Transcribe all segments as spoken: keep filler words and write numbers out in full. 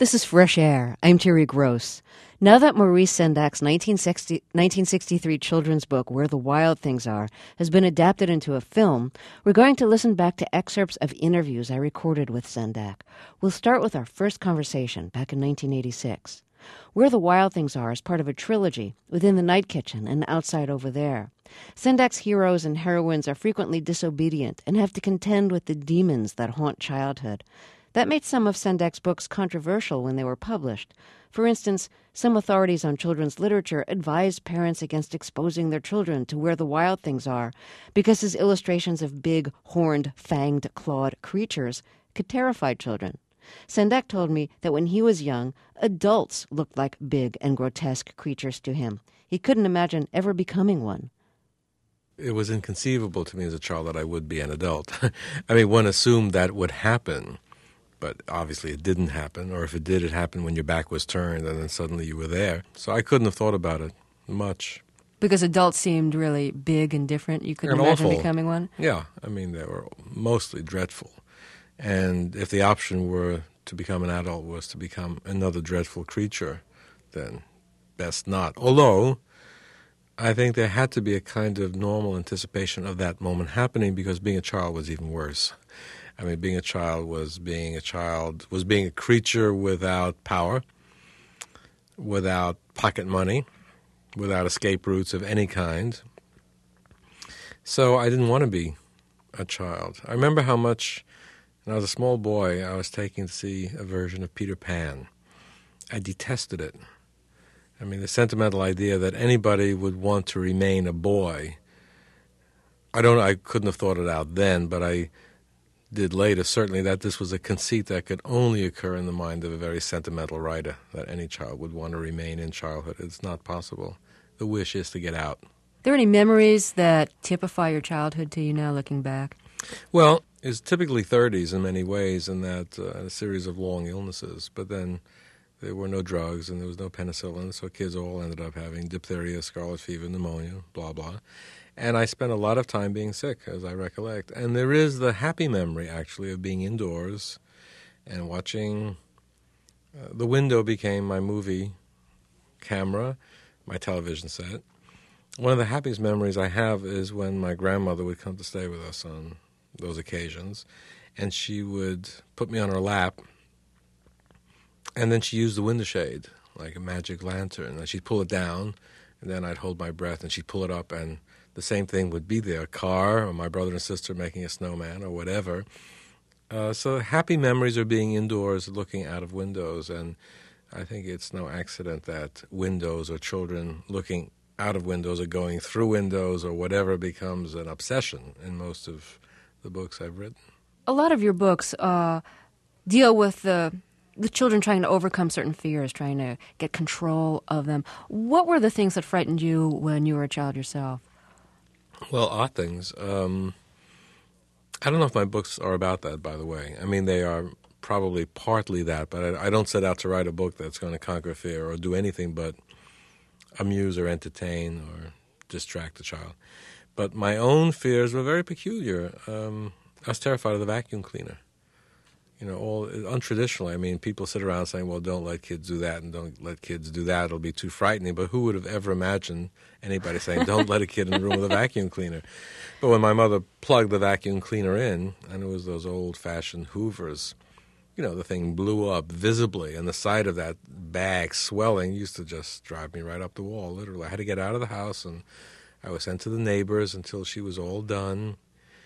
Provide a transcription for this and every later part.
This is Fresh Air. I'm Terry Gross. Now that Maurice Sendak's nineteen sixty-three children's book, Where the Wild Things Are, has been adapted into a film, we're going to listen back to excerpts of interviews I recorded with Sendak. We'll start with our first conversation back in nineteen eighty-six. Where the Wild Things Are is part of a trilogy, Within the Night Kitchen and Outside Over There. Sendak's heroes and heroines are frequently disobedient and have to contend with the demons that haunt childhood. That made some of Sendak's books controversial when they were published. For instance, some authorities on children's literature advised parents against exposing their children to Where the Wild Things Are because his illustrations of big, horned, fanged, clawed creatures could terrify children. Sendak told me that when he was young, adults looked like big and grotesque creatures to him. He couldn't imagine ever becoming one. It was inconceivable to me as a child that I would be an adult. I mean, one assumed that would happen. But obviously it didn't happen, or if it did, it happened when your back was turned and then suddenly you were there. So I couldn't have thought about it much. Because adults seemed really big and different? You couldn't and imagine awful. becoming one? Yeah, I mean, they were mostly dreadful. And if the option were to become an adult was to become another dreadful creature, then best not. Although, I think there had to be a kind of normal anticipation of that moment happening because being a child was even worse. I mean, being a child was being a child, was being a creature without power, without pocket money, without escape routes of any kind. So I didn't want to be a child. I remember how much, when I was a small boy, I was taking to see a version of Peter Pan. I detested it. I mean, the sentimental idea that anybody would want to remain a boy, I don't, I couldn't have thought it out then, but I did later, certainly, that this was a conceit that could only occur in the mind of a very sentimental writer, that any child would want to remain in childhood. It's not possible. The wish is to get out. Are there any memories that typify your childhood to you now, looking back? Well, it's typically thirties in many ways, in that uh, a series of long illnesses, but then there were no drugs and there was no penicillin, so kids all ended up having diphtheria, scarlet fever, pneumonia, blah, blah. And I spent a lot of time being sick, as I recollect. And there is the happy memory, actually, of being indoors and watching. Uh, the window became my movie camera, my television set. One of the happiest memories I have is when my grandmother would come to stay with us on those occasions, and she would put me on her lap, and then she used the window shade like a magic lantern. And she'd pull it down, and then I'd hold my breath, and she'd pull it up, and the same thing would be there, a car or my brother and sister making a snowman or whatever. Uh, so happy memories are being indoors, looking out of windows, and I think it's no accident that windows or children looking out of windows or going through windows or whatever becomes an obsession in most of the books I've written. A lot of your books uh, deal with the, the children trying to overcome certain fears, trying to get control of them. What were the things that frightened you when you were a child yourself? Well, odd things. Um, I don't know if my books are about that, by the way. I mean, they are probably partly that, but I, I don't set out to write a book that's going to conquer fear or do anything but amuse or entertain or distract the child. But my own fears were very peculiar. Um, I was terrified of the vacuum cleaner. You know, all untraditionally. I mean, people sit around saying, well, don't let kids do that and don't let kids do that. It'll be too frightening. But who would have ever imagined anybody saying, don't let a kid in the room with a vacuum cleaner? But when my mother plugged the vacuum cleaner in, and it was those old-fashioned Hoovers, you know, the thing blew up visibly, and the sight of that bag swelling used to just drive me right up the wall, literally. I had to get out of the house, and I was sent to the neighbors until she was all done.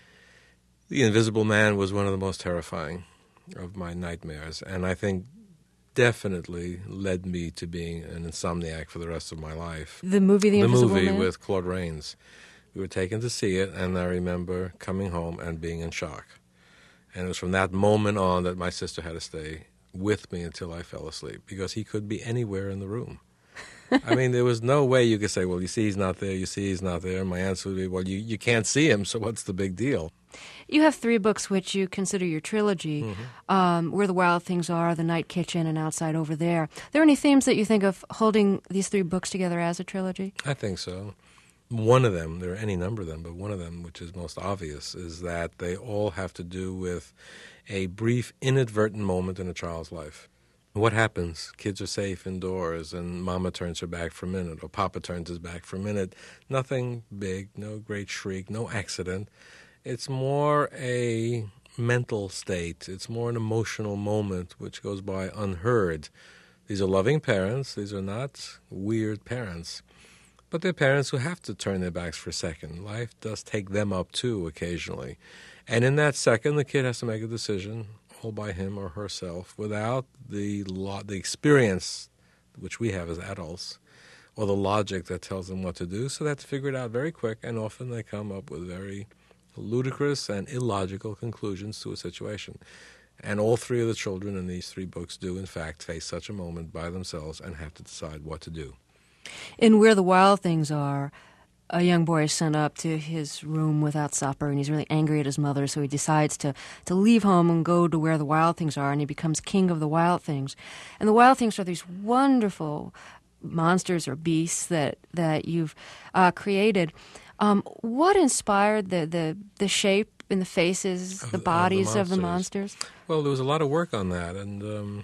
The Invisible Man was one of the most terrifying of my nightmares, and I think definitely led me to being an insomniac for the rest of my life. The movie The, the Invisible movie Man? with Claude Rains. We were taken to see it, and I remember coming home and being in shock. And it was from that moment on that my sister had to stay with me until I fell asleep, because he could be anywhere in the room. I mean, there was no way you could say, well, you see he's not there, you see he's not there. My answer would be, well, you, you can't see him, so what's the big deal? You have three books which you consider your trilogy, mm-hmm. um, Where the Wild Things Are, The Night Kitchen, and Outside Over There. Are there any themes that you think of holding these three books together as a trilogy? I think so. One of them, there are any number of them, but one of them, which is most obvious, is that they all have to do with a brief, inadvertent moment in a child's life What happens? Kids are safe indoors, and Mama turns her back for a minute, or Papa turns his back for a minute. Nothing big, no great shriek, no accident. It's more a mental state. It's more an emotional moment which goes by unheard. These are loving parents. These are not weird parents. But they're parents who have to turn their backs for a second. Life does take them up, too, occasionally. And in that second, the kid has to make a decision, all by him or herself, without the lo- the experience which we have as adults, or the logic that tells them what to do. So they have to figure it out very quick, and often they come up with very ludicrous and illogical conclusions to a situation. And all three of the children in these three books do, in fact, face such a moment by themselves and have to decide what to do. In Where the Wild Things Are, a young boy is sent up to his room without supper, and he's really angry at his mother, so he decides to, to leave home and go to where the wild things are, and he becomes king of the wild things. And the wild things are these wonderful monsters or beasts that, that you've uh, created. Um, what inspired the, the, the shape and the faces, Of the the- bodies of of the the monsters. monsters? Well, there was a lot of work on that, and um,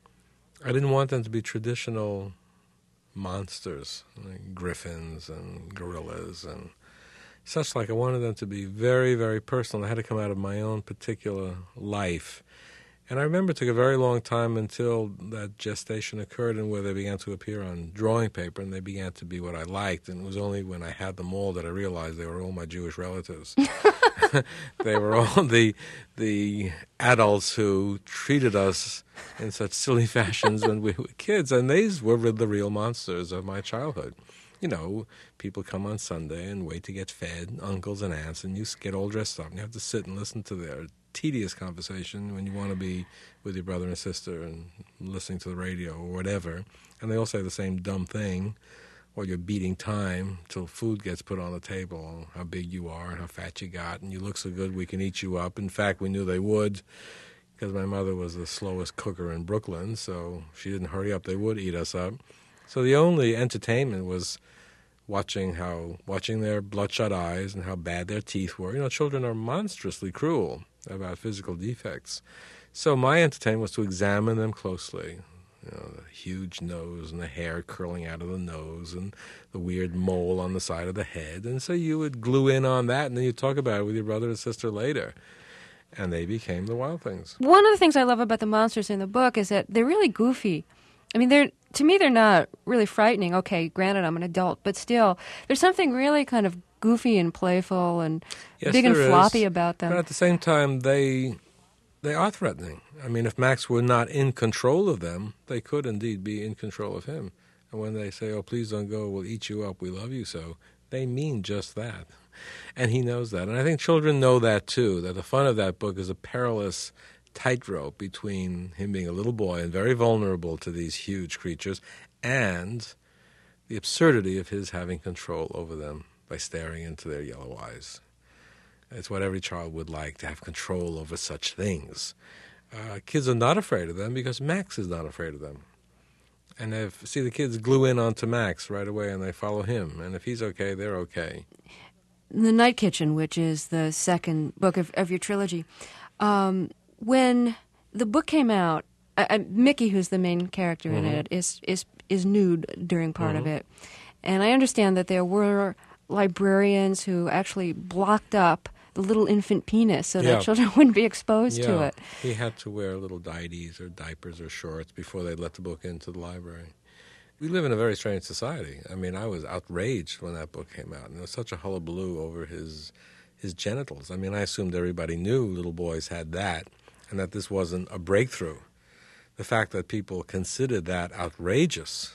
I didn't want them to be traditional monsters, like griffins and gorillas and such like. I wanted them to be very, very personal. They had to come out of my own particular life. And I remember it took a very long time until that gestation occurred and where they began to appear on drawing paper, and they began to be what I liked. And it was only when I had them all that I realized they were all my Jewish relatives. They were all the the adults who treated us in such silly fashions when we were kids. And these were the real monsters of my childhood. You know, people come on Sunday and wait to get fed, uncles and aunts, and you get all dressed up, and you have to sit and listen to their tedious conversation when you want to be with your brother and sister and listening to the radio or whatever. And they all say the same dumb thing, or you're beating time till food gets put on the table, how big you are and how fat you got, and you look so good we can eat you up. In fact, we knew they would, because my mother was the slowest cooker in Brooklyn, so if she didn't hurry up, they would eat us up. So the only entertainment was watching how watching their bloodshot eyes and how bad their teeth were. You know, children are monstrously cruel about physical defects. So my entertainment was to examine them closely. You know, the huge nose and the hair curling out of the nose and the weird mole on the side of the head. And so you would glue in on that, and then you'd talk about it with your brother and sister later. And they became the Wild Things. One of the things I love about the monsters in the book is that they're really goofy. I mean, they're to me, they're not really frightening. Okay, granted, I'm an adult, but still, there's something really kind of goofy and playful and Yes, big and there is. floppy about them. But at the same time, they they are threatening. I mean, if Max were not in control of them, they could indeed be in control of him. And when they say, oh, please don't go, we'll eat you up, we love you so, they mean just that. And he knows that. And I think children know that, too, that the fun of that book is a perilous tightrope between him being a little boy and very vulnerable to these huge creatures and the absurdity of his having control over them by staring into their yellow eyes. It's what every child would like, to have control over such things. Uh, kids are not afraid of them because Max is not afraid of them. And if see the kids glue in onto Max right away and they follow him. And if he's okay, they're okay. The Night Kitchen, which is the second book of, of your trilogy, um, when the book came out, uh, uh, Mickey, who's the main character Mm-hmm. in it, is is is nude during part Mm-hmm. of it. And I understand that there were librarians who actually blocked up the little infant penis so Yeah. that children wouldn't be exposed yeah, to it. He had to wear little diaties or diapers or shorts before they'd let the book into the library. We live in a very strange society. I mean, I was outraged when that book came out. And there was such a hullabaloo over his his genitals. I mean, I assumed everybody knew little boys had that and that this wasn't a breakthrough. The fact that people considered that outrageous,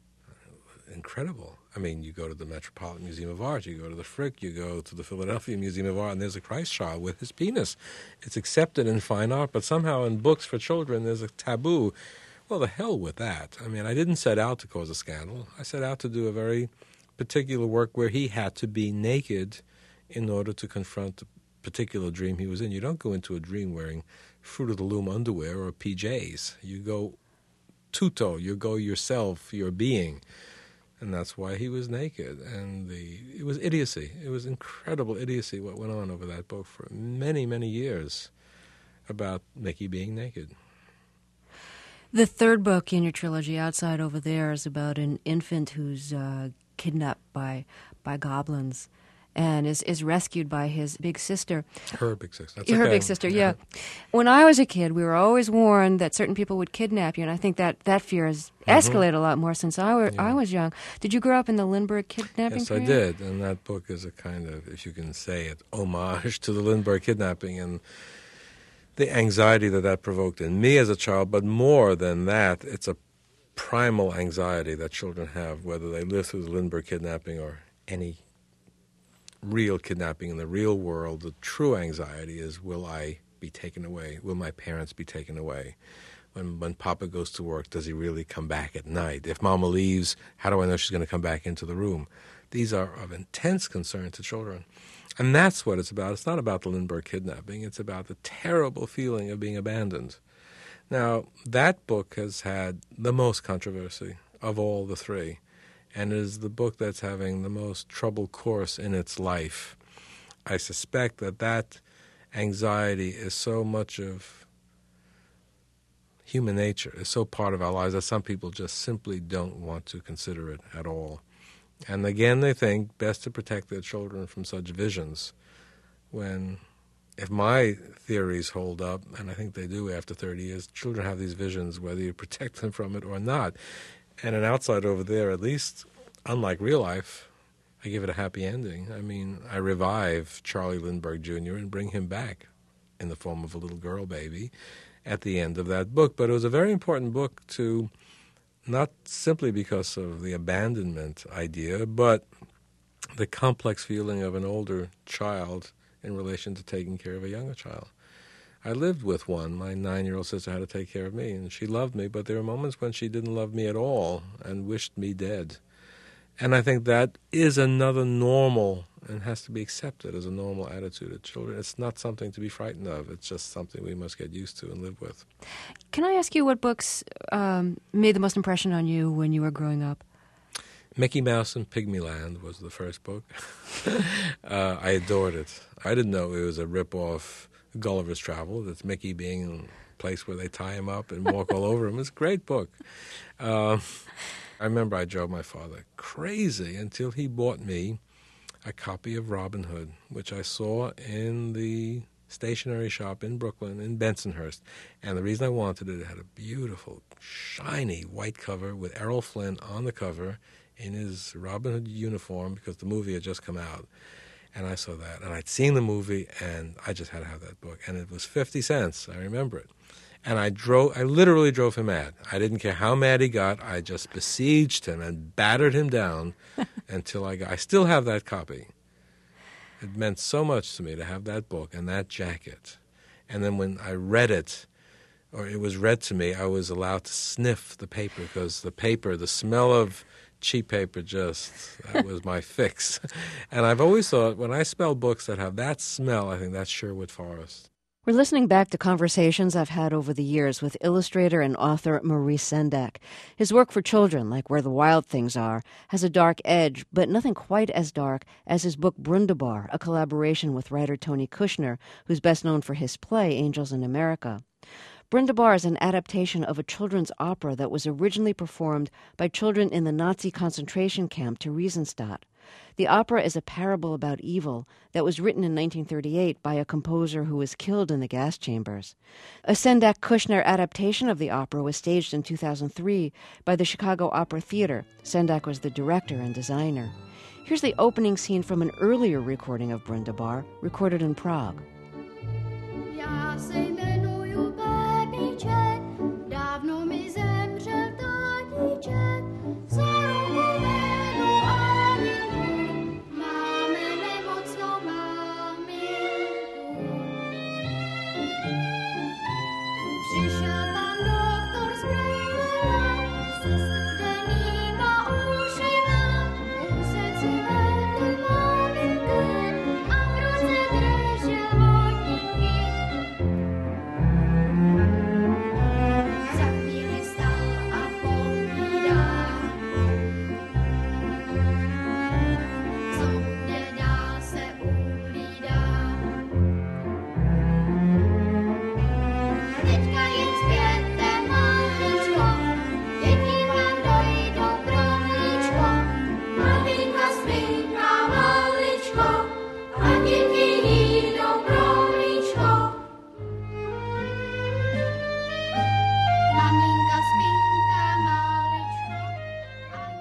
incredible. I mean, you go to the Metropolitan Museum of Art, you go to the Frick, you go to the Philadelphia Museum of Art, and there's a Christ child with his penis. It's accepted in fine art, but somehow in books for children there's a taboo. Well, the hell with that. I mean, I didn't set out to cause a scandal. I set out to do a very particular work where he had to be naked in order to confront the particular dream he was in. You don't go into a dream wearing Fruit of the Loom underwear or P Js. You go tutto, you go yourself, your being. And that's why he was naked. And the it was idiocy. It was incredible idiocy what went on over that book for many, many years about Mickey being naked. The third book in your trilogy, Outside Over There, is about an infant who's uh, kidnapped by by goblins and is, is rescued by his big sister. Her big sister. That's Her okay. big sister, yeah. When I was a kid, we were always warned that certain people would kidnap you, and I think that, that fear has escalated mm-hmm. a lot more since I, were, yeah. I was young. Did you grow up in the Lindbergh kidnapping Yes, period? I did, and that book is a kind of, if you can say it, homage to the Lindbergh kidnapping and the anxiety that that provoked in me as a child, but more than that, it's a primal anxiety that children have, whether they live through the Lindbergh kidnapping or any real kidnapping in the real world. The true anxiety is, will I be taken away? Will my parents be taken away? When when Papa goes to work, does he really come back at night? If Mama leaves, how do I know she's going to come back into the room? These are of intense concern to children. And that's what it's about. It's not about the Lindbergh kidnapping. It's about the terrible feeling of being abandoned. Now, that book has had the most controversy of all the three, and is the book that's having the most troubled course in its life. I suspect that that anxiety is so much of human nature, is so part of our lives that some people just simply don't want to consider it at all. And again, they think best to protect their children from such visions. When, if my theories hold up, and I think they do after thirty years, children have these visions whether you protect them from it or not. And an Outside Over There, at least, unlike real life, I give it a happy ending. I mean, I revive Charlie Lindbergh Junior and bring him back in the form of a little girl baby at the end of that book. But it was a very important book to, not simply because of the abandonment idea, but the complex feeling of an older child in relation to taking care of a younger child. I lived with one. My nine-year-old sister had to take care of me, and she loved me, but there were moments when she didn't love me at all and wished me dead. And I think that is another normal and has to be accepted as a normal attitude of children. It's not something to be frightened of. It's just something we must get used to and live with. Can I ask you what books um, made the most impression on you when you were growing up? Mickey Mouse and Pygmyland was the first book. uh, I adored it. I didn't know it was a rip-off Gulliver's Travel. That's Mickey being in a place where they tie him up and walk all over him. It's a great book. Uh, I remember I drove my father crazy until he bought me a copy of Robin Hood, which I saw in the stationery shop in Brooklyn, in Bensonhurst. And the reason I wanted it, it had a beautiful, shiny white cover with Errol Flynn on the cover in his Robin Hood uniform because the movie had just come out. And I saw that. And I'd seen the movie, and I just had to have that book. And it was fifty cents. I remember it. And I drove. I literally drove him mad. I didn't care how mad he got. I just besieged him and battered him down until I got. I still have that copy. It meant so much to me to have that book and that jacket. And then when I read it, or it was read to me, I was allowed to sniff the paper because the paper, the smell of cheap paper, just, that was my fix. And I've always thought, when I smell books that have that smell, I think that's Sherwood Forest. We're listening back to conversations I've had over the years with illustrator and author Maurice Sendak. His work for children, like Where the Wild Things Are, has a dark edge, but nothing quite as dark as his book Brundabar, a collaboration with writer Tony Kushner, who's best known for his play Angels in America. Brundabar is an adaptation of a children's opera that was originally performed by children in the Nazi concentration camp Theresienstadt. The opera is a parable about evil that was written in nineteen thirty-eight by a composer who was killed in the gas chambers. A Sendak-Kushner adaptation of the opera was staged in two thousand three by the Chicago Opera Theater. Sendak was the director and designer. Here's the opening scene from an earlier recording of Brundabar, recorded in Prague. Já se jmenuju Pepíček, dávno mi zemřel tatíček, za ruku vedu Aniku, máme nemocnou maminku. Přišel pan doktor z brejlema, se studenýma ušima, u srdci vedl maminku a v ruce držel vodníky.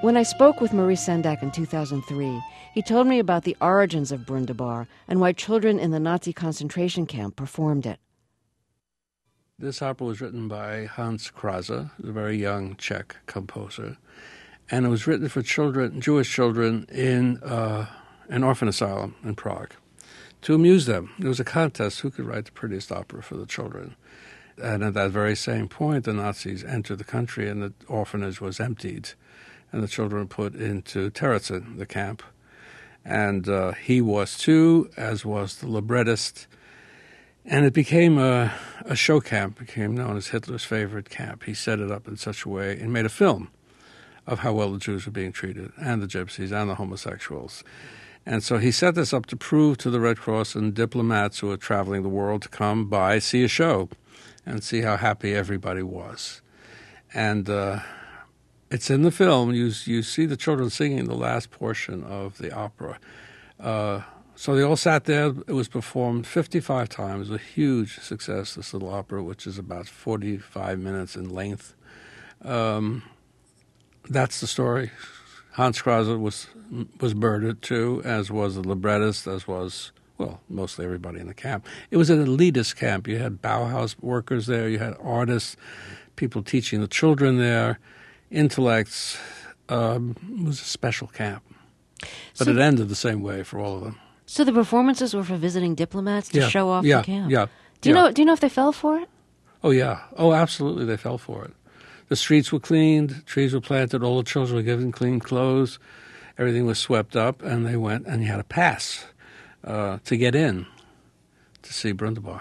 When I spoke with Maurice Sendak in two thousand three, he told me about the origins of Brundibar and why children in the Nazi concentration camp performed it. This opera was written by Hans Krause, a very young Czech composer, and it was written for children, Jewish children, in uh, an orphan asylum in Prague to amuse them. There was a contest who could write the prettiest opera for the children. And at that very same point, the Nazis entered the country and the orphanage was emptied, and the children were put into Terezin, the camp. And uh, he was too, as was the librettist. And it became a, a show camp, became known as Hitler's favorite camp. He set it up in such a way and made a film of how well the Jews were being treated, and the gypsies, and the homosexuals. And so he set this up to prove to the Red Cross and diplomats who were traveling the world to come by, see a show, and see how happy everybody was. And uh, it's in the film. You, you see the children singing the last portion of the opera. Uh, so they all sat there. It was performed fifty-five times. It was a huge success, this little opera, which is about forty-five minutes in length. Um, that's the story. Hans Krause was was murdered too, as was the librettist, as was, well, mostly everybody in the camp. It was an elitist camp. You had Bauhaus workers there. You had artists, people teaching the children there, intellects. Um, it was a special camp. But So- it ended the same way for all of them. So the performances were for visiting diplomats to Yeah, show off yeah, the camp? yeah, Do you yeah. know Do you know if they fell for it? Oh, yeah. Oh, absolutely, they fell for it. The streets were cleaned, trees were planted, all the children were given clean clothes, everything was swept up, and they went, and you had a pass uh, to get in to see Brundibar.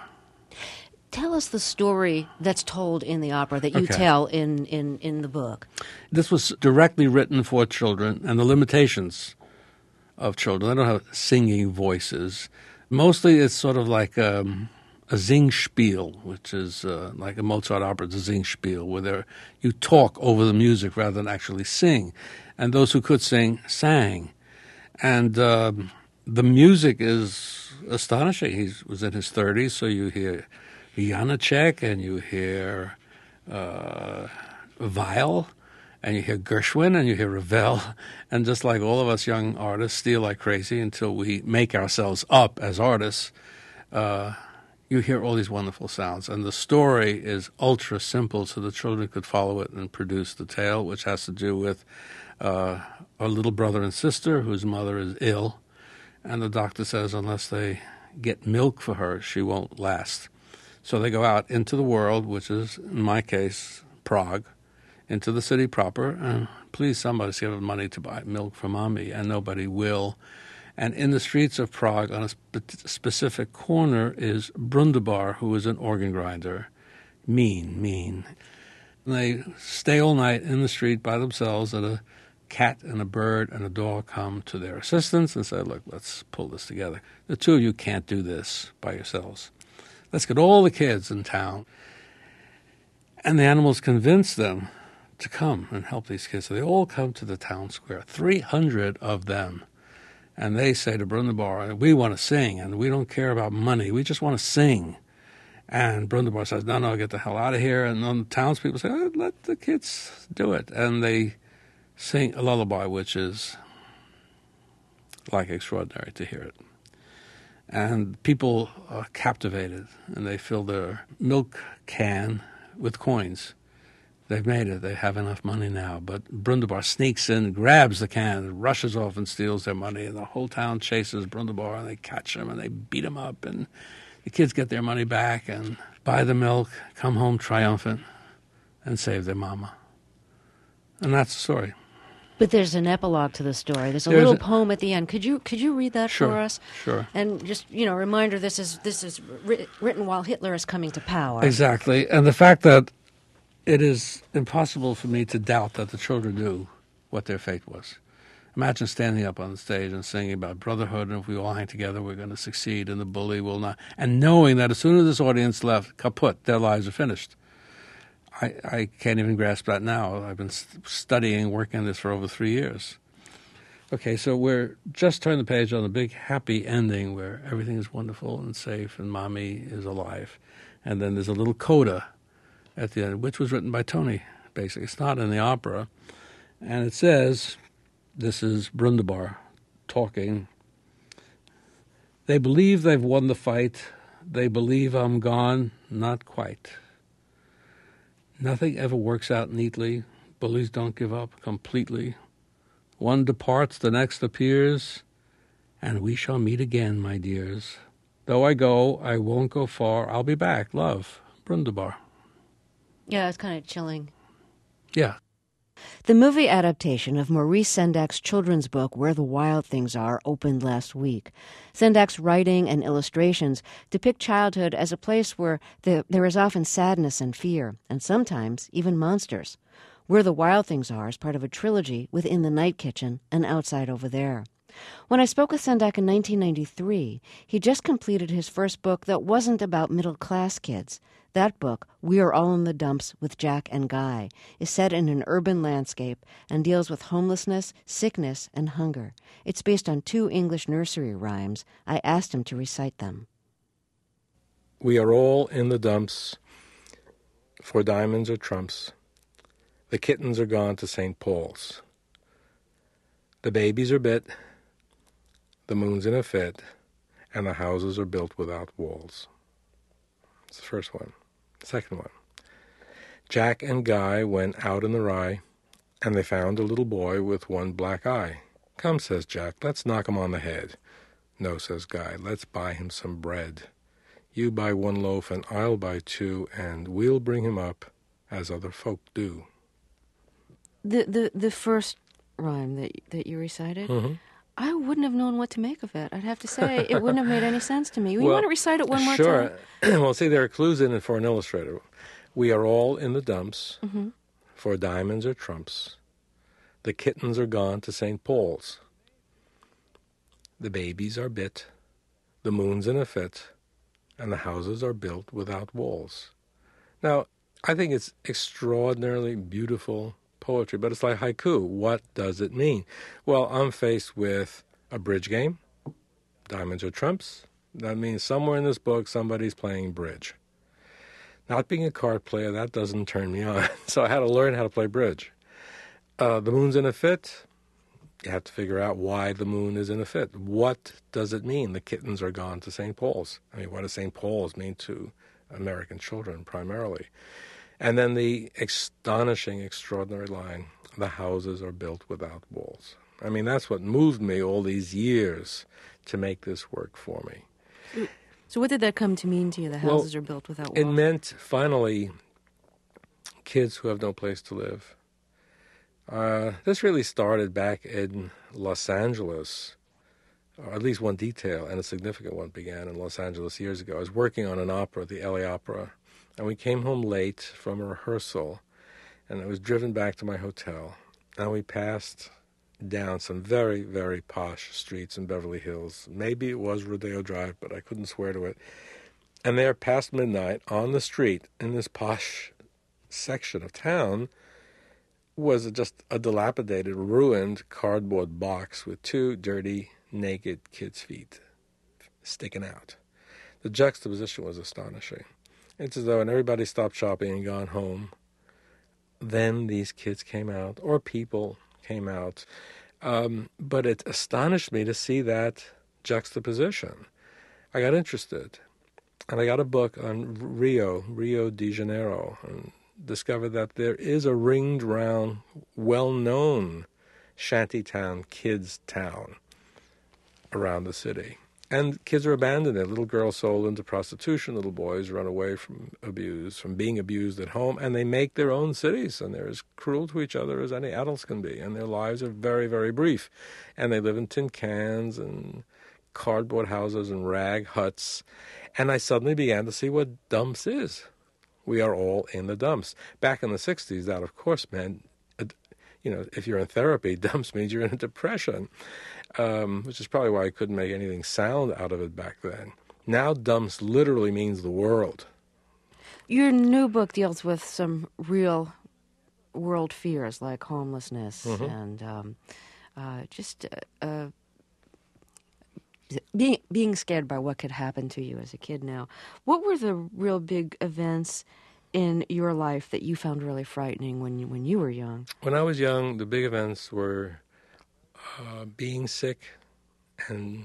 Tell us the story that's told in the opera that you Okay. tell in, in, in the book. This was directly written for children and the limitations of children. They don't have singing voices. Mostly it's sort of like um, a Singspiel, which is uh, like a Mozart opera, it's a Singspiel, where there, you talk over the music rather than actually sing. And those who could sing, sang. And um, the music is astonishing. He was in his thirties, so you hear Janacek and you hear uh, Weill, and you hear Gershwin, and you hear Ravel, and just like all of us young artists steal like crazy until we make ourselves up as artists, uh, you hear all these wonderful sounds. And the story is ultra simple, so the children could follow it and produce the tale, which has to do with uh, a little brother and sister whose mother is ill, and the doctor says unless they get milk for her, she won't last. So they go out into the world, which is, in my case, Prague, into the city proper, and please somebody give money to buy milk for mommy, and nobody will. And in the streets of Prague, on a spe- specific corner, is Brundibar, who is an organ grinder. Mean, mean. And they stay all night in the street by themselves, and a cat and a bird and a dog come to their assistance and say, look, let's pull this together. The two of you can't do this by yourselves. Let's get all the kids in town. And the animals convince them to come and help these kids. So they all come to the town square, three hundred of them. And they say to Brundibar, we want to sing, and we don't care about money. We just want to sing. And Brundibar says, no, no, get the hell out of here. And then the townspeople say, oh, let the kids do it. And they sing a lullaby, which is like extraordinary to hear it. And people are captivated, and they fill their milk can with coins. They've made it. They have enough money now. But Brundibar sneaks in, grabs the can, rushes off and steals their money. And the whole town chases Brundibar, and they catch him, and they beat him up. And the kids get their money back and buy the milk, come home triumphant, and save their mama. And that's the story. But there's an epilogue to the story. There's a There's little a- poem at the end. Could you could you read that Sure, for us? sure. And just, you know, reminder, this is this is writ- written while Hitler is coming to power. Exactly. And the fact that it is impossible for me to doubt that the children knew what their fate was. Imagine standing up on the stage and singing about brotherhood, and if we all hang together, we're going to succeed, and the bully will not. And knowing that as soon as this audience left, kaput, their lives are finished. I, I can't even grasp that now. I've been st- studying, working on this for over three years. Okay, so we're just turning the page on the big happy ending where everything is wonderful and safe and mommy is alive. And then there's a little coda at the end, which was written by Tony, basically. It's not in the opera. And it says, this is Brundabar talking, they believe they've won the fight. They believe I'm gone. Not quite. Nothing ever works out neatly. Bullies don't give up completely. One departs, the next appears, and we shall meet again, my dears. Though I go, I won't go far. I'll be back. Love, Brundabar. Yeah, it's kind of chilling. Yeah. The movie adaptation of Maurice Sendak's children's book, Where the Wild Things Are, opened last week. Sendak's writing and illustrations depict childhood as a place where the, there is often sadness and fear, and sometimes even monsters. Where the Wild Things Are is part of a trilogy within the Night Kitchen and Outside Over There. When I spoke with Sendak in nineteen ninety-three, he just completed his first book that wasn't about middle-class kids. That book, We Are All in the Dumps with Jack and Guy, is set in an urban landscape and deals with homelessness, sickness, and hunger. It's based on two English nursery rhymes. I asked him to recite them. We are all in the dumps, for diamonds or trumps. The kittens are gone to Saint Paul's. The babies are bit, the moon's in a fit, and the houses are built without walls. That's the first one. The second one. Jack and Guy went out in the rye, and they found a little boy with one black eye. Come, says Jack, let's knock him on the head. No, says Guy, let's buy him some bread. You buy one loaf and I'll buy two, and we'll bring him up as other folk do. The the, the first rhyme that that you recited, Mm-hmm. I wouldn't have known what to make of it. I'd have to say it wouldn't have made any sense to me. You Well, want to recite it one more sure. time? Well, see, there are clues in it for an illustrator. We are all in the dumps, Mm-hmm. for diamonds or trumps. The kittens are gone to Saint Paul's. The babies are bit, the moon's in a fit, and the houses are built without walls. Now, I think it's extraordinarily beautiful poetry, but it's like haiku. What does it mean? Well, I'm faced with a bridge game, diamonds or trumps. That means somewhere in this book somebody's playing bridge. Not being a card player, that doesn't turn me on. So I had to learn how to play bridge. Uh, the moon's in a fit. You have to figure out why the moon is in a fit. What does it mean? The kittens are gone to Saint Paul's. I mean, what does Saint Paul's mean to American children primarily? And then the astonishing, extraordinary line, the houses are built without walls. I mean, that's what moved me all these years to make this work for me. So what did that come to mean to you, the Well, houses are built without walls? It meant, finally, kids who have no place to live. Uh, this really started back in Los Angeles, or at least one detail, and a significant one began in Los Angeles years ago. I was working on an opera, the L A Opera, and we came home late from a rehearsal, and I was driven back to my hotel, and we passed down some very, very posh streets in Beverly Hills. Maybe it was Rodeo Drive, but I couldn't swear to it. And there, past midnight, on the street, in this posh section of town, was just a dilapidated, ruined cardboard box with two dirty, naked kids' feet sticking out. The juxtaposition was astonishing. It's as though when everybody stopped shopping and gone home, then these kids came out, or people came out. Um, but it astonished me to see that juxtaposition. I got interested, and I got a book on Rio, Rio de Janeiro, and discovered that there is a ringed round, well-known shantytown, kids' town around the city. And kids are abandoned there. Little girls sold into prostitution. Little boys run away from abuse, from being abused at home. And they make their own cities. And they're as cruel to each other as any adults can be. And their lives are very, very brief. And they live in tin cans and cardboard houses and rag huts. And I suddenly began to see what dumps is. We are all in the dumps. Back in the sixties, that, of course, meant, you know, if you're in therapy, dumps means you're in a depression. Um, which is probably why I couldn't make anything sound out of it back then. Now dumps literally means the world. Your new book deals with some real world fears like homelessness Mm-hmm. and um, uh, just uh, uh, being, being scared by what could happen to you as a kid now. What were the real big events in your life that you found really frightening when you, when you were young? When I was young, the big events were uh, being sick and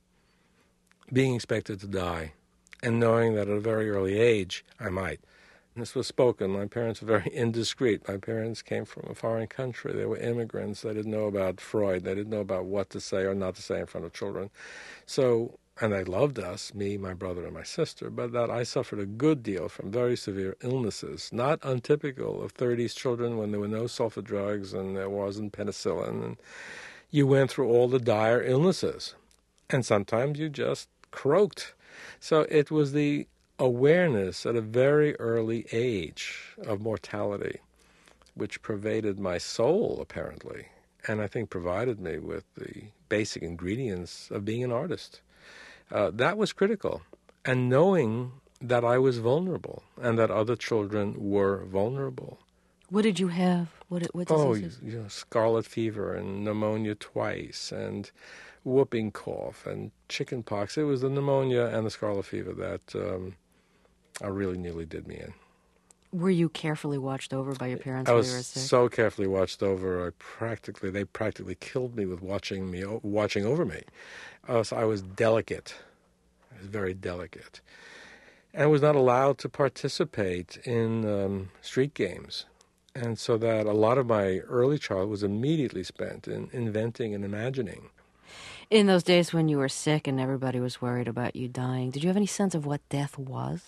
being expected to die, and knowing that at a very early age I might. And this was spoken. My parents were very indiscreet. My parents came from a foreign country. They were immigrants. They didn't know about Freud. They didn't know about what to say or not to say in front of children. So, and they loved us, me, my brother, and my sister, but that I suffered a good deal from very severe illnesses, not untypical of thirties children when there were no sulfa drugs and there wasn't penicillin. And you went through all the dire illnesses, and sometimes you just croaked. So it was the awareness at a very early age of mortality which pervaded my soul, apparently, and I think provided me with the basic ingredients of being an artist. Uh, that was critical. And knowing that I was vulnerable and that other children were vulnerable. What did you have? What, what Oh, diseases? you know, scarlet fever and pneumonia twice and whooping cough and chicken pox. It was the pneumonia and the scarlet fever that um, I really nearly did me in. Were you carefully watched over by your parents I while was you were sick? so carefully watched over. I practically, they practically killed me with watching me, watching over me. Uh, so I was delicate. I was very delicate, and was not allowed to participate in um, street games. And so that a lot of my early childhood was immediately spent in inventing and imagining. In those days when you were sick and everybody was worried about you dying, did you have any sense of what death was?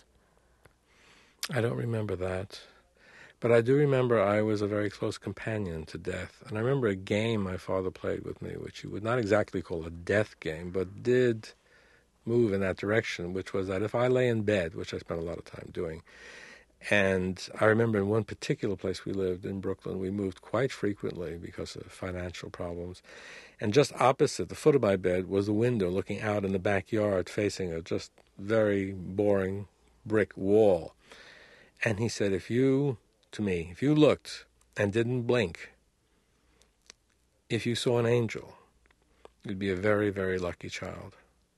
I don't remember that. But I do remember I was a very close companion to death. And I remember a game my father played with me, which you would not exactly call a death game, but did move in that direction, which was that if I lay in bed, which I spent a lot of time doing, and I remember in one particular place we lived in Brooklyn, we moved quite frequently because of financial problems. And just opposite the foot of my bed was a window looking out in the backyard facing a just very boring brick wall. And he said, if you, to me, if you looked and didn't blink, if you saw an angel, you'd be a very, very lucky child.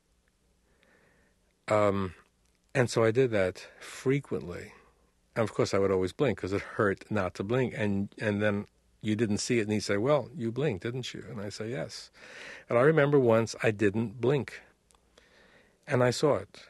Um, and so I did that frequently. And of course I would always blink because it hurt not to blink. And and then you didn't see it and he'd say, well, you blinked, didn't you? And I say, yes. And I remember once I didn't blink. And I saw it.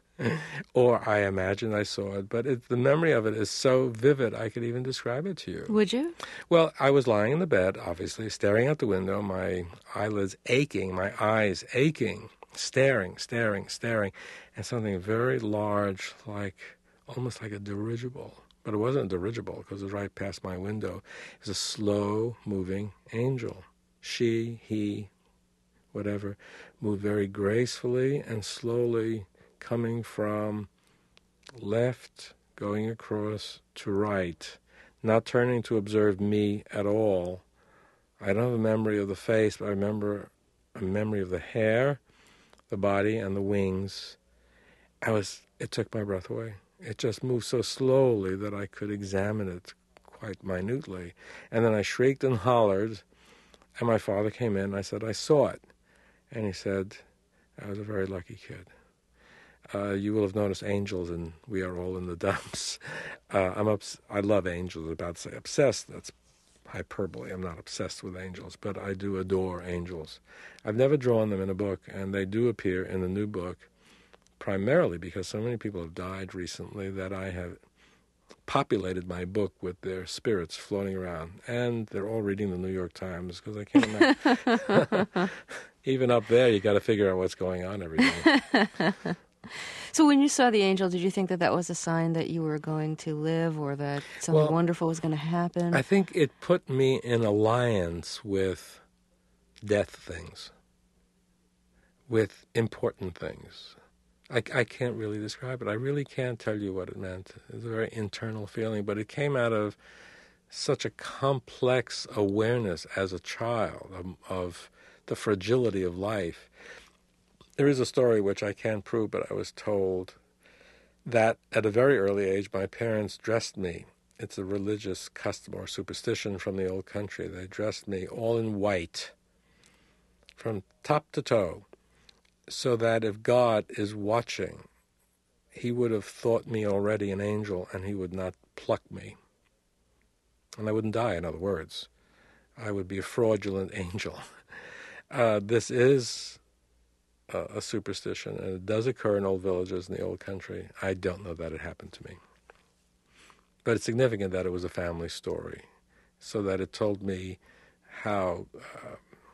Or I imagined I saw it. But it, the memory of it is so vivid I could even describe it to you. Would you? Well, I was lying in the bed, obviously, staring out the window, my eyelids aching, my eyes aching, staring, staring, staring, and something very large, like almost like a dirigible. But it wasn't a dirigible because it was right past my window. It was a slow-moving angel. She, he, whatever, moved very gracefully and slowly, coming from left, going across to right, not turning to observe me at all. I don't have a memory of the face, but I remember a memory of the hair, the body, and the wings. I was, it took my breath away. It just moved so slowly that I could examine it quite minutely. And then I shrieked and hollered, and my father came in, and I said, I saw it. And he said, I was a very lucky kid. Uh, you will have noticed angels, and we are all in the dumps. Uh, I'm obs- I love angels. I'm about to say obsessed. That's hyperbole. I'm not obsessed with angels, but I do adore angels. I've never drawn them in a book, and they do appear in the new book, primarily because so many people have died recently that I have populated my book with their spirits floating around. And they're all reading the New York Times, because I can't imagine. Even up there, you got to figure out what's going on every day. So when you saw the angel, did you think that that was a sign that you were going to live or that something Well, wonderful was going to happen? I think it put me in alliance with death things, with important things. I, I can't really describe it. I really can't tell you what it meant. It was a very internal feeling, but it came out of such a complex awareness as a child of, of the fragility of life. There is a story which I can't prove, but I was told that at a very early age my parents dressed me. It's a religious custom or superstition from the old country. They dressed me all in white from top to toe, so that if God is watching he would have thought me already an angel, and he would not pluck me. And I wouldn't die, in other words. I would be a fraudulent angel. Uh, this is a, a superstition, and it does occur in old villages in the old country. I don't know that it happened to me. But it's significant that it was a family story, so that it told me how uh,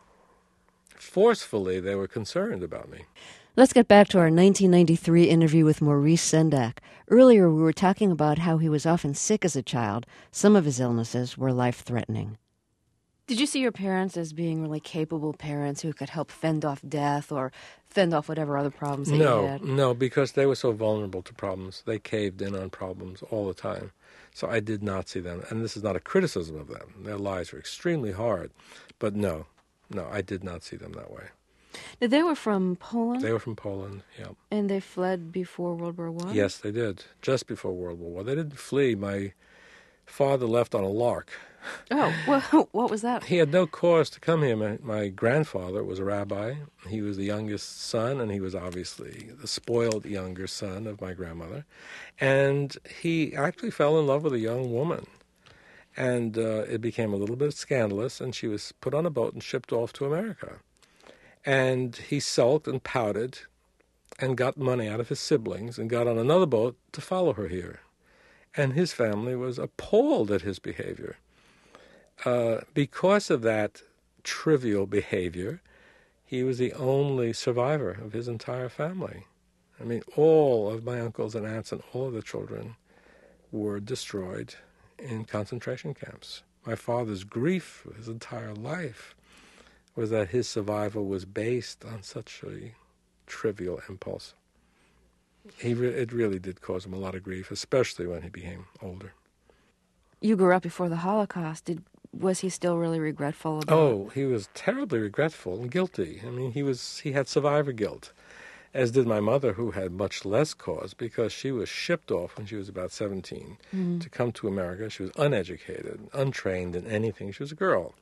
forcefully they were concerned about me. Let's get back to our nineteen ninety-three interview with Maurice Sendak. Earlier, we were talking about how he was often sick as a child. Some of his illnesses were life-threatening. Did you see your parents as being really capable parents who could help fend off death or fend off whatever other problems that no, you had? No, because they were so vulnerable to problems. They caved in on problems all the time. So I did not see them. And this is not a criticism of them. Their lives were extremely hard. But no, no, I did not see them that way. Now, they were from Poland? They were from Poland, yeah. And they fled before World War One? Yes, they did. Just before World War One. They didn't flee. My father left on a lark. Oh, well, what was that? He had no cause to come here. My, my grandfather was a rabbi. He was the youngest son, and he was obviously the spoiled younger son of my grandmother. And he actually fell in love with a young woman. And uh, it became a little bit scandalous, and she was put on a boat and shipped off to America. And he sulked and pouted and got money out of his siblings and got on another boat to follow her here. And his family was appalled at his behavior. Uh, because of that trivial behavior, he was the only survivor of his entire family. I mean, all of my uncles and aunts and all of the children were destroyed in concentration camps. My father's grief his entire life was that his survival was based on such a trivial impulse. He re- it really did cause him a lot of grief, especially when he became older. You grew up before the Holocaust. Did was he still really regretful about Oh, he was terribly regretful and guilty. I mean, he was he had survivor guilt, as did my mother, who had much less cause because she was shipped off when she was about seventeen mm-hmm. to come to America. She was uneducated, untrained in anything. She was a girl.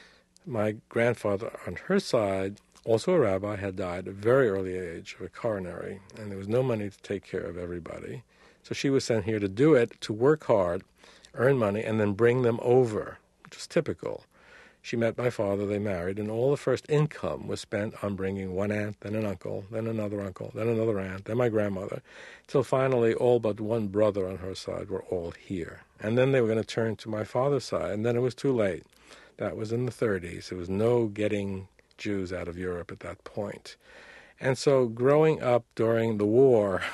My grandfather, on her side, also a rabbi, had died at a very early age of a coronary, and there was no money to take care of everybody. So she was sent here to do it, to work hard, earn money, and then bring them over, which was typical. She met my father, they married, and all the first income was spent on bringing one aunt, then an uncle, then another uncle, then another aunt, then my grandmother, till finally all but one brother on her side were all here. And then they were going to turn to my father's side, and then it was too late. That was in the thirties. There was no getting Jews out of Europe at that point. And so growing up during the war,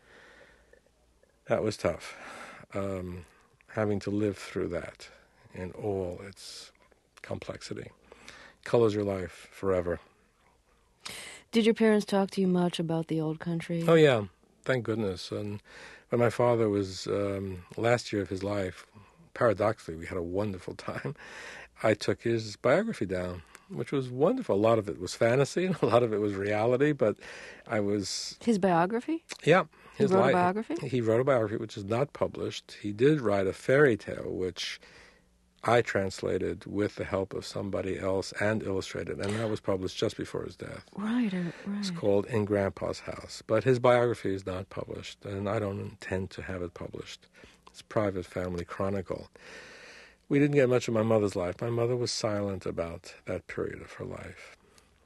that was tough. Um, having to live through that in all its complexity colors your life forever. Did your parents talk to you much about the old country? Oh, yeah. Thank goodness. And when my father was um, last year of his life, paradoxically, we had a wonderful time. I took his biography down, which was wonderful. A lot of it was fantasy, and a lot of it was reality, but I was... His biography? Yeah. His he wrote life, a biography? He wrote a biography, which is not published. He did write a fairy tale, which I translated with the help of somebody else and illustrated, and that was published just before his death. Right, right. It's called In Grandpa's House. But his biography is not published, and I don't intend to have it published. It's a private family chronicle. We didn't get much of my mother's life. My mother was silent about that period of her life.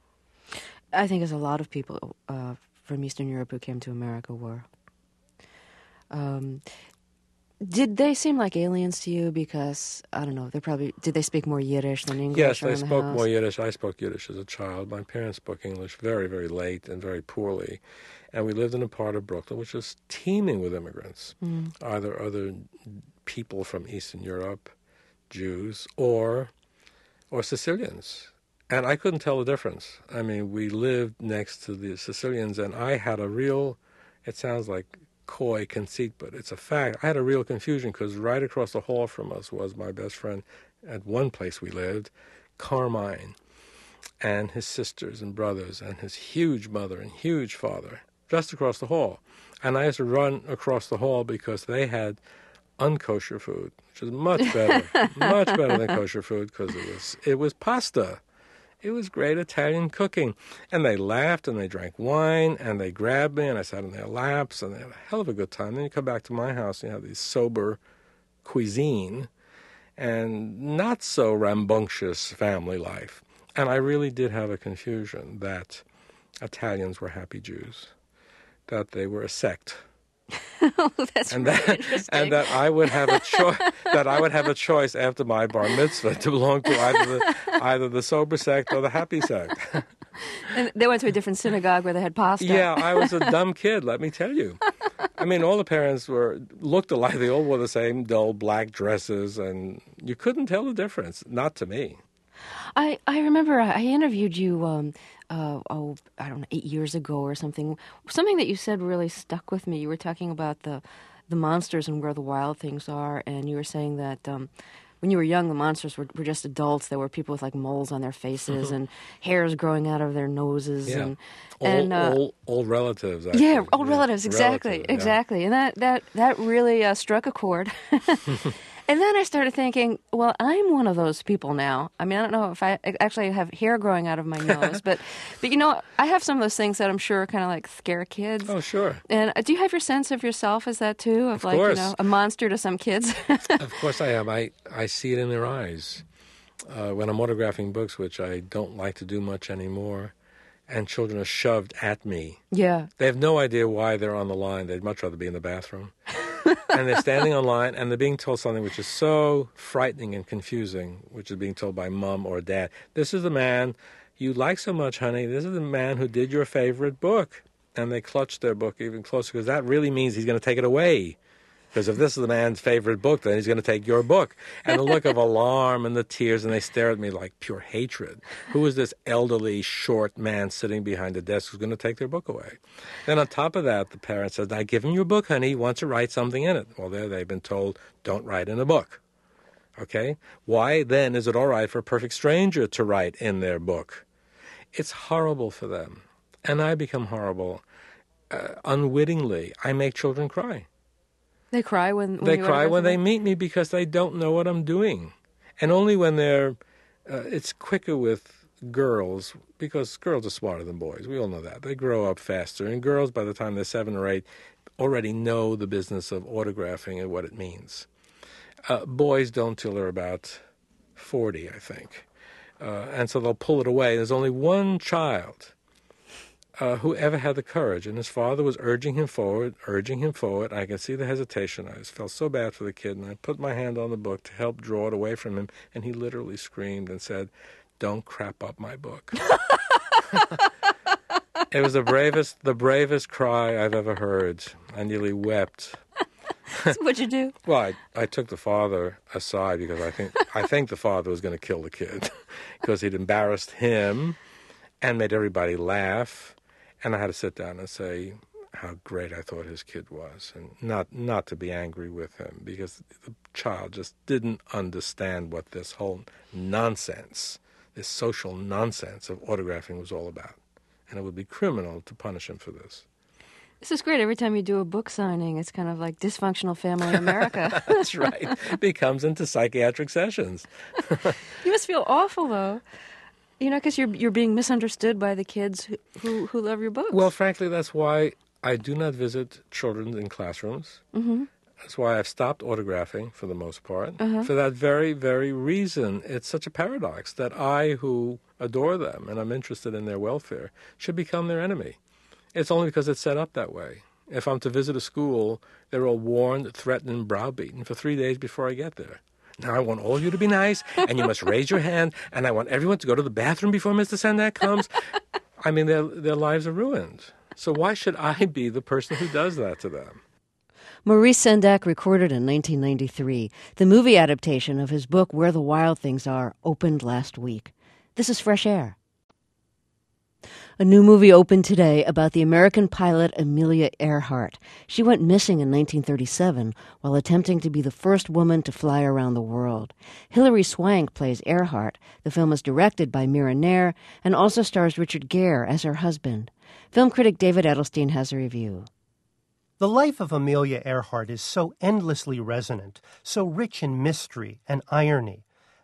I think as a lot of people uh, from Eastern Europe who came to America were. Um, did they seem like aliens to you because, I don't know, they probably, did they speak more Yiddish than English? Yes, they around the spoke house? more Yiddish. I spoke Yiddish as a child. My parents spoke English very, very late and very poorly. And we lived in a part of Brooklyn which was teeming with immigrants, Mm. either other people from Eastern Europe, Jews, or or Sicilians. And I couldn't tell the difference. I mean, we lived next to the Sicilians, and I had a real, it sounds like coy conceit, but it's a fact. I had a real confusion because right across the hall from us was my best friend at one place we lived, Carmine, and his sisters and brothers, and his huge mother and huge father, just across the hall. And I used to run across the hall because they had unkosher food, which is much better, much better than kosher food because it was it was pasta, It was great Italian cooking. And they laughed and they drank wine and they grabbed me and I sat in their laps and they had a hell of a good time. Then you come back to my house and you have these sober cuisine and not so rambunctious family life. And I really did have a confusion that Italians were happy Jews, that they were a sect. Oh, that's and really that, interesting. and that I would have a choice. that I would have a choice after my bar mitzvah to belong to either the either the sober sect or the happy sect. And they went to a different synagogue where they had pasta. Yeah, I was a dumb kid. Let me tell you. I mean, all the parents were looked alike. They all wore the same dull black dresses, and you couldn't tell the difference. Not to me. I, I remember I interviewed you, um, uh, oh, I don't know, eight years ago or something. Something that you said really stuck with me. You were talking about the, the monsters and where the wild things are, and you were saying that um, when you were young, the monsters were, were just adults. There were people with like moles on their faces and hairs growing out of their noses. Yeah. And, All, and, uh, all, old relatives. Actually. Yeah, old relatives, exactly, Relative, yeah. exactly. And that, that, that really uh, struck a chord. And then I started thinking, well, I'm one of those people now. I mean, I don't know if I actually have hair growing out of my nose, but, but you know, I have some of those things that I'm sure kind of like scare kids. Oh, sure. And uh, do you have your sense of yourself as that too? Of, Of like, course. you know, a monster to some kids? Of course I am. I, I see it in their eyes. Uh, when I'm autographing books, which I don't like to do much anymore, and children are shoved at me. Yeah. They have no idea why they're on the line. They'd much rather be in the bathroom. And they're standing on line, and they're being told something which is so frightening and confusing, which is being told by mom or dad. This is the man you like so much, honey. This is the man who did your favorite book. And they clutch their book even closer, because that really means he's going to take it away. Because if this is the man's favorite book, then he's going to take your book. And the look of alarm and the tears, and they stare at me like pure hatred. Who is this elderly, short man sitting behind a desk who's going to take their book away? Then on top of that, the parent says, now give him your book, honey. He wants to write something in it. Well, there they've been told, don't write in a book. Okay? Why then is it all right for a perfect stranger to write in their book? It's horrible for them. And I become horrible. Uh, unwittingly, I make children cry. They cry when, when They you cry autograph when they them? meet me because they don't know what I'm doing. And only when they're, uh, it's quicker with girls, because girls are smarter than boys. We all know that. They grow up faster. And girls, by the time they're seven or eight, already know the business of autographing and what it means. Uh, boys don't till they're about forty, I think. Uh, and so they'll pull it away. There's only one child Uh, who ever had the courage, and his father was urging him forward, urging him forward. I could see the hesitation. I just felt so bad for the kid, and I put my hand on the book to help draw it away from him, and he literally screamed and said, "Don't crap up my book." It was the bravest, the bravest cry I've ever heard. I nearly wept. So what'd you do? Well, I, I took the father aside because I think I think the father was going to kill the kid because he'd embarrassed him and made everybody laugh. And I had to sit down and say how great I thought his kid was, and not not to be angry with him, because the child just didn't understand what this whole nonsense, this social nonsense of autographing was all about. And it would be criminal to punish him for this. This is great. Every time you do a book signing, it's kind of like Dysfunctional Family America. That's right. It comes into psychiatric sessions. You must feel awful, though. You know, because you're you're being misunderstood by the kids who, who, who love your books. Well, frankly, that's why I do not visit children in classrooms. Mm-hmm. That's why I've stopped autographing for the most part. Uh-huh. For that very, very reason. It's such a paradox that I, who adore them and I'm interested in their welfare, should become their enemy. It's only because it's set up that way. If I'm to visit a school, they're all warned, threatened, and browbeaten for three days before I get there. Now, I want all of you to be nice, and you must raise your hand, and I want everyone to go to the bathroom before Mister Sendak comes. I mean, their their lives are ruined. So why should I be the person who does that to them? Maurice Sendak recorded in nineteen ninety-three. The movie adaptation of his book, Where the Wild Things Are, opened last week. This is Fresh Air. A new movie opened today about the American pilot Amelia Earhart. She went missing in nineteen thirty-seven while attempting to be the first woman to fly around the world. Hilary Swank plays Earhart. The film is directed by Mira Nair and also stars Richard Gere as her husband. Film critic David Edelstein has a review. The life of Amelia Earhart is so endlessly resonant, so rich in mystery and irony,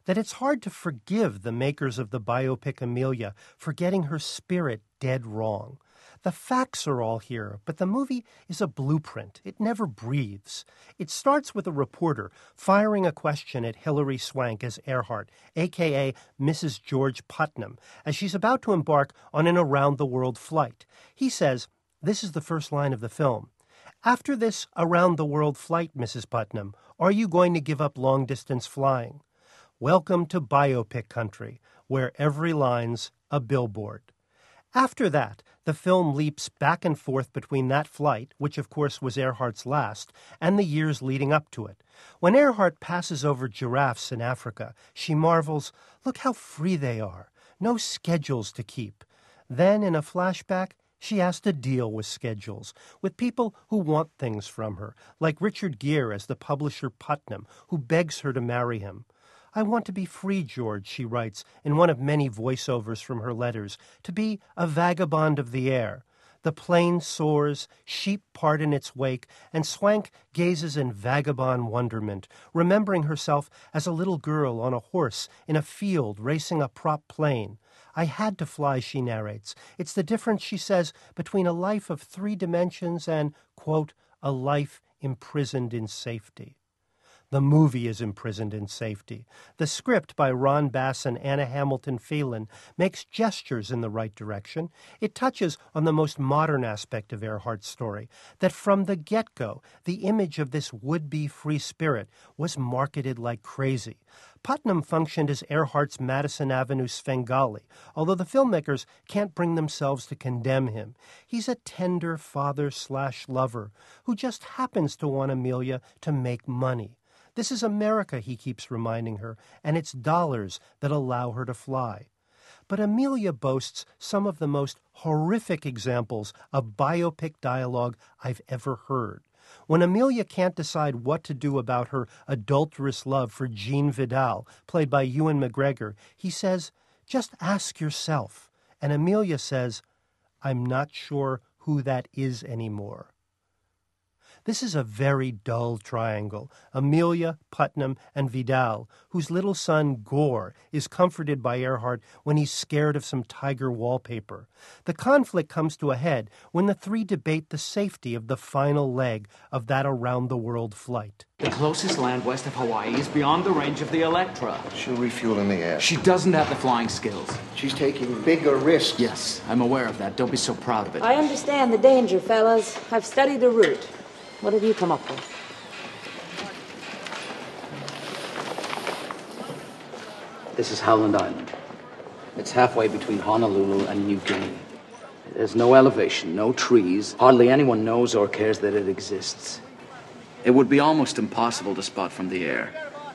that it's hard to forgive the makers of the biopic Amelia for getting her spirit dead wrong. The facts are all here, but the movie is a blueprint. It never breathes. It starts with a reporter firing a question at Hilary Swank as Earhart, a k a. Missus George Putnam, as she's about to embark on an around-the-world flight. He says, this is the first line of the film, "After this around-the-world flight, Missus Putnam, are you going to give up long-distance flying?" Welcome to biopic country, where every line's a billboard. After that, the film leaps back and forth between that flight, which of course was Earhart's last, and the years leading up to it. When Earhart passes over giraffes in Africa, she marvels, look how free they are, no schedules to keep. Then, in a flashback, she has to deal with schedules, with people who want things from her, like Richard Gere as the publisher Putnam, who begs her to marry him. "I want to be free, George," she writes in one of many voiceovers from her letters, "to be a vagabond of the air." The plane soars, sheep part in its wake, and Swank gazes in vagabond wonderment, remembering herself as a little girl on a horse in a field racing a prop plane. "I had to fly," she narrates. It's the difference, she says, between a life of three dimensions and, quote, a life imprisoned in safety. The movie is imprisoned in safety. The script by Ron Bass and Anna Hamilton Phelan makes gestures in the right direction. It touches on the most modern aspect of Earhart's story, that from the get-go, the image of this would-be free spirit was marketed like crazy. Putnam functioned as Earhart's Madison Avenue Svengali, although the filmmakers can't bring themselves to condemn him. He's a tender father-slash-lover who just happens to want Amelia to make money. This is America, he keeps reminding her, and it's dollars that allow her to fly. But Amelia boasts some of the most horrific examples of biopic dialogue I've ever heard. When Amelia can't decide what to do about her adulterous love for Jean Vidal, played by Ewan McGregor, he says, "Just ask yourself." And Amelia says, "I'm not sure who that is anymore." This is a very dull triangle, Amelia, Putnam, and Vidal, whose little son, Gore, is comforted by Earhart when he's scared of some tiger wallpaper. The conflict comes to a head when the three debate the safety of the final leg of that around-the-world flight. The closest land west of Hawaii is beyond the range of the Electra. She'll refuel in the air. She doesn't have the flying skills. She's taking bigger risks. Yes, I'm aware of that. Don't be so proud of it. I understand the danger, fellas. I've studied the route. What have you come up with? This is Howland Island. It's halfway between Honolulu and New Guinea. There's no elevation, no trees. Hardly anyone knows or cares that it exists. It would be almost impossible to spot from the air.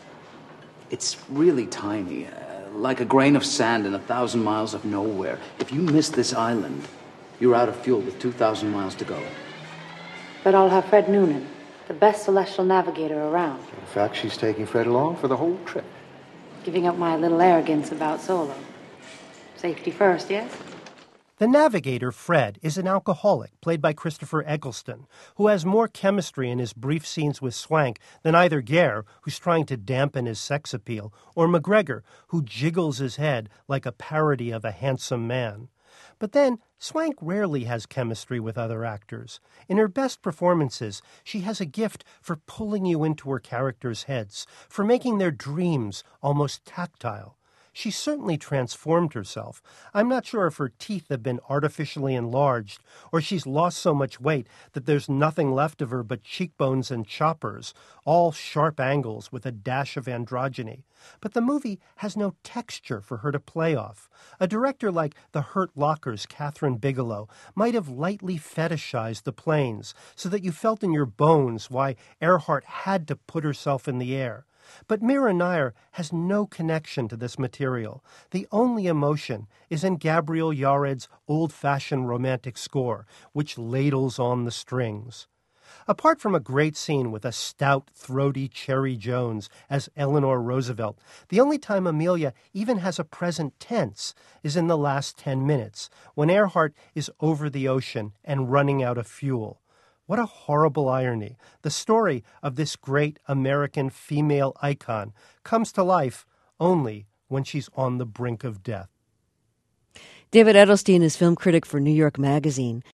It's really tiny, uh, like a grain of sand in a thousand miles of nowhere. If you miss this island, you're out of fuel with two thousand miles to go. But I'll have Fred Noonan, the best celestial navigator around. In fact, she's taking Fred along for the whole trip. Giving up my little arrogance about solo. Safety first, yes? The navigator, Fred, is an alcoholic, played by Christopher Eccleston, who has more chemistry in his brief scenes with Swank than either Gere, who's trying to dampen his sex appeal, or McGregor, who jiggles his head like a parody of a handsome man. But then, Swank rarely has chemistry with other actors. In her best performances, she has a gift for pulling you into her characters' heads, for making their dreams almost tactile. She certainly transformed herself. I'm not sure if her teeth have been artificially enlarged, or she's lost so much weight that there's nothing left of her but cheekbones and choppers, all sharp angles with a dash of androgyny. But the movie has no texture for her to play off. A director like The Hurt Locker's Catherine Bigelow might have lightly fetishized the planes so that you felt in your bones why Earhart had to put herself in the air. But Mira Nair has no connection to this material. The only emotion is in Gabriel Yared's old-fashioned romantic score, which ladles on the strings. Apart from a great scene with a stout, throaty Cherry Jones as Eleanor Roosevelt, the only time Amelia even has a present tense is in the last ten minutes, when Earhart is over the ocean and running out of fuel. What a horrible irony. The story of this great American female icon comes to life only when she's on the brink of death. David Edelstein is film critic for New York Magazine.